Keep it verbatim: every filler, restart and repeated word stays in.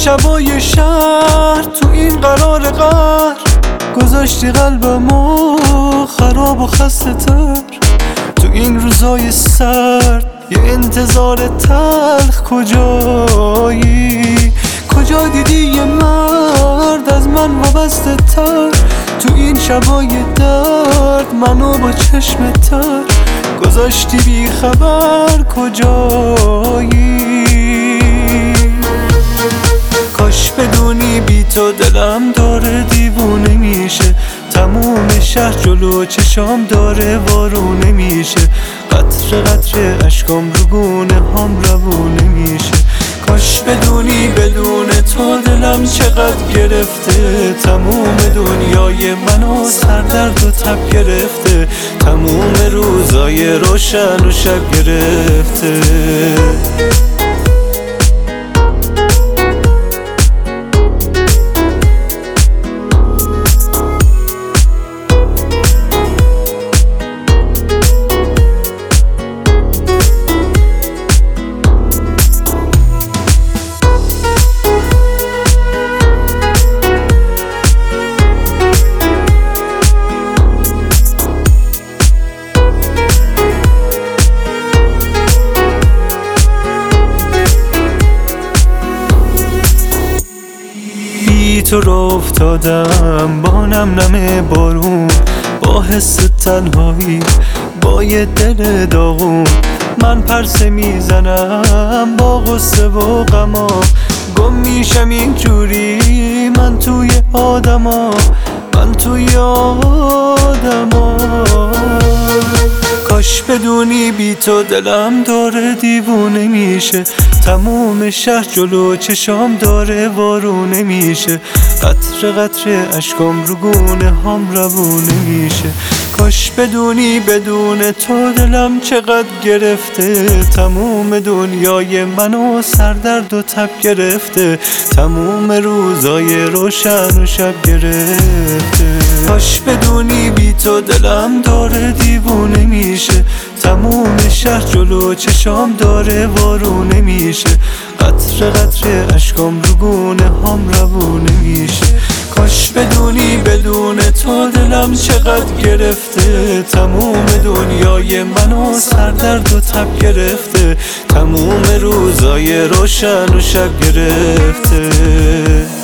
شبای شهر تو این قرار قهر گذاشتی قلبمو خراب و خسته تر. تو این روزای سرد یه انتظار تلخ کجایی؟ کجا دیدی یه مرد از من وابسته تر؟ تو این شبای درد منو با چشم تر گذاشتی بی خبر کجایی؟ کاش بدونی بی تو دلم داره دیوونه میشه، تموم شهر جلو چشام داره وارونه میشه، قطره قطره اشکام رو گونه هم روونه میشه. کاش بدونی بدون تو دلم چقدر گرفته، تموم دنیای منو سردرد و تب گرفته، تموم روزای روشن و شب گرفته. تو رو افتادم با نم نم بارون، با حس تنهایی، با یه دل داغون. من پرسه میزنم با غصه و غما، گم میشم اینجوری من توی آدما، من توی آدما. کاش بدونی بی تو دلم داره دیوونه میشه، تموم شهر جلو چشام داره وارونه میشه، قطره قطره اشکام رو گونه هم روونه میشه. کاش بدونی بدون تو دلم چقدر گرفته، تموم دنیای منو سردرد و تب گرفته، تموم روزای روشن و شب گرفته. کاش بدونی بی تو دلم داره دیوونه میشه، تموم شهر جلو چشام داره وارونه میشه، قطره قطره اشکام رو گونه هم روونه میشه. کاش بدونی بدون تو دلم چقدر گرفته، تموم دنیای منو سردرد و تب گرفته، تموم روزای روشن و شب گرفته.